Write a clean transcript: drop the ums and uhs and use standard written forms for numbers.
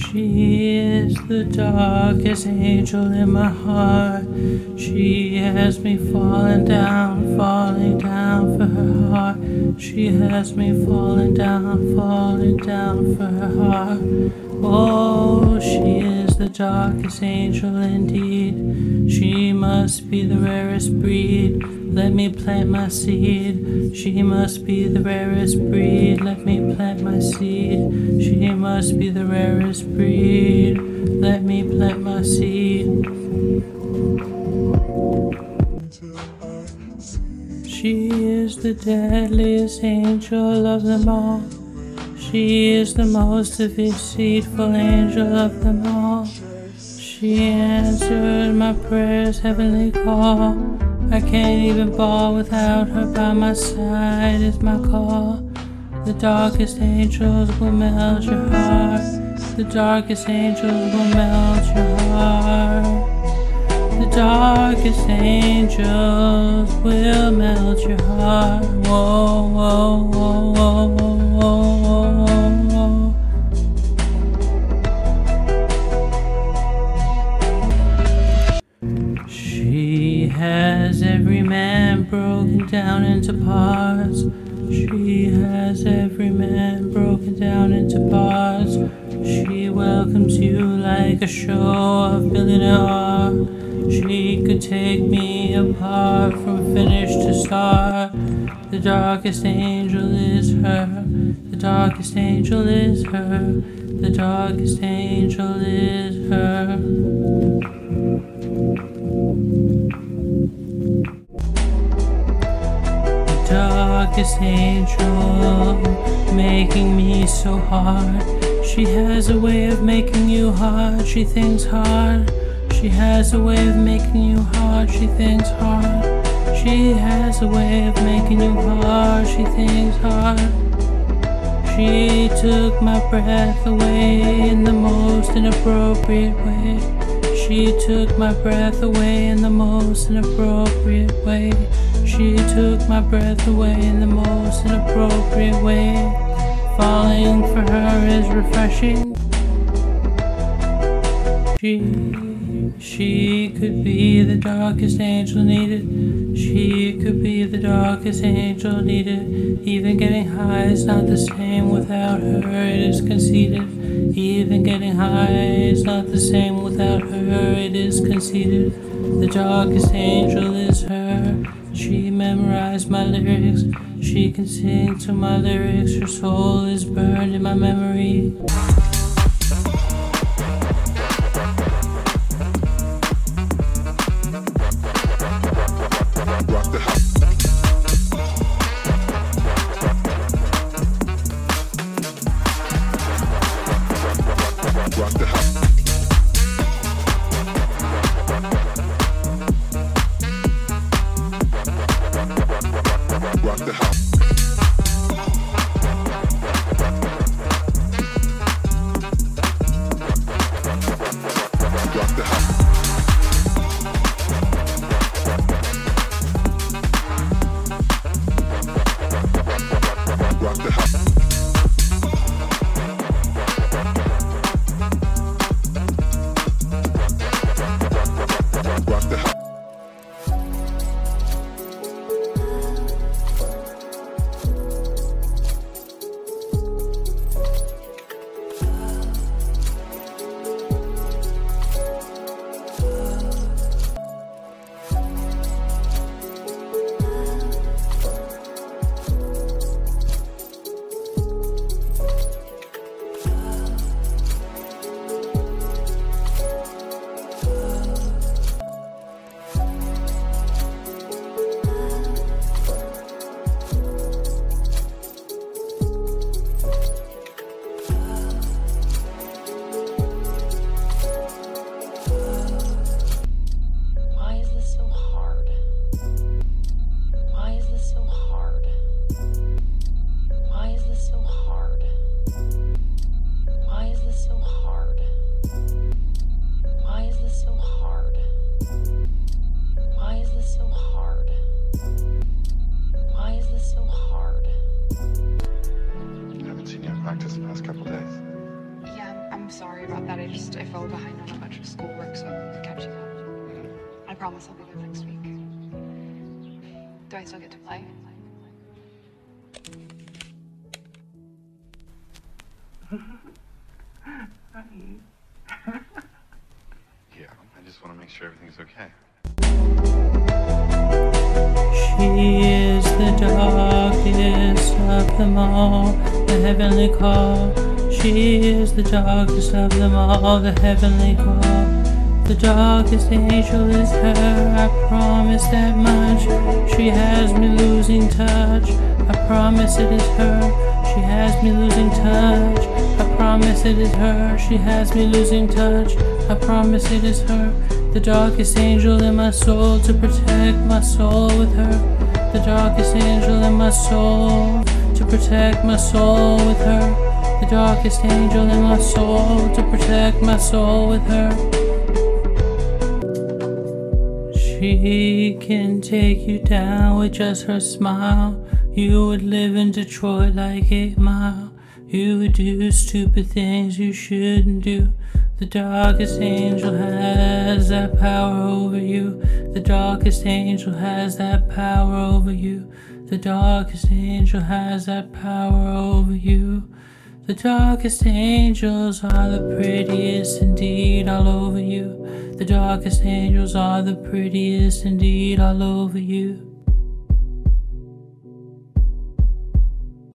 She is the darkest angel in my heart. She has me falling down for her heart. She has me falling down for her heart. Oh, she is the darkest angel indeed. She must be the rarest breed. Let me plant my seed. She must be the rarest breed. Let me plant my seed. She must be the rarest breed. Let me plant my seed. She is the deadliest angel of them all. She is the most deceitful angel of them all. She answered my prayers, heavenly call. I can't even bawl without her by my side is my call. The darkest angels will melt your heart. The darkest angels will melt your heart. The darkest angels will melt your heart. Whoa, whoa, whoa, whoa, whoa, whoa, whoa. She has every man broken down into parts. She has every man broken down into parts. She welcomes you like a show of billionaire. She could take me apart from finish to start. The darkest angel is her. The darkest angel is her. The darkest angel is her. The darkest angel making me so hard. She has a way of making you hard. She thinks hard. She has a way of making you hard. She thinks hard. She has a way of making you hard. She thinks hard. She took my breath away in the most inappropriate way. She took my breath away in the most inappropriate way. She took my breath away in the most inappropriate way. Falling for her is refreshing. She could be the darkest angel needed. She could be the darkest angel needed. Even getting high is not the same without her, it is conceited. Even getting high is not the same without her, it is conceited. The darkest angel is her. She memorized my lyrics. She can sing to my lyrics. Her soul is burned in my memory. Practice the past couple days. Yeah, I'm I'm sorry about that. I fell behind on a bunch of schoolwork, so I'm catching up. I promise I'll be there next week. Do I still get to play? Yeah, I just want to make sure everything's okay. She is the darkest of them all, the heavenly call. She is the darkest of them all, the heavenly call. The darkest angel is her, I promise that much. She has me losing touch, I promise it is her. She has me losing touch, I promise it is her. She has me losing touch, I promise it is her. The darkest angel in my soul to protect my soul with her. The darkest angel in my soul to protect my soul with her. The darkest angel in my soul to protect my soul with her. She can take you down with just her smile. You would live in Detroit like 8 Mile. You would do stupid things you shouldn't do. The darkest angel has that power over you. The darkest angel has that power over you. The darkest angel has that power over you. The darkest angels are the prettiest indeed all over you. The darkest angels are the prettiest indeed all over you.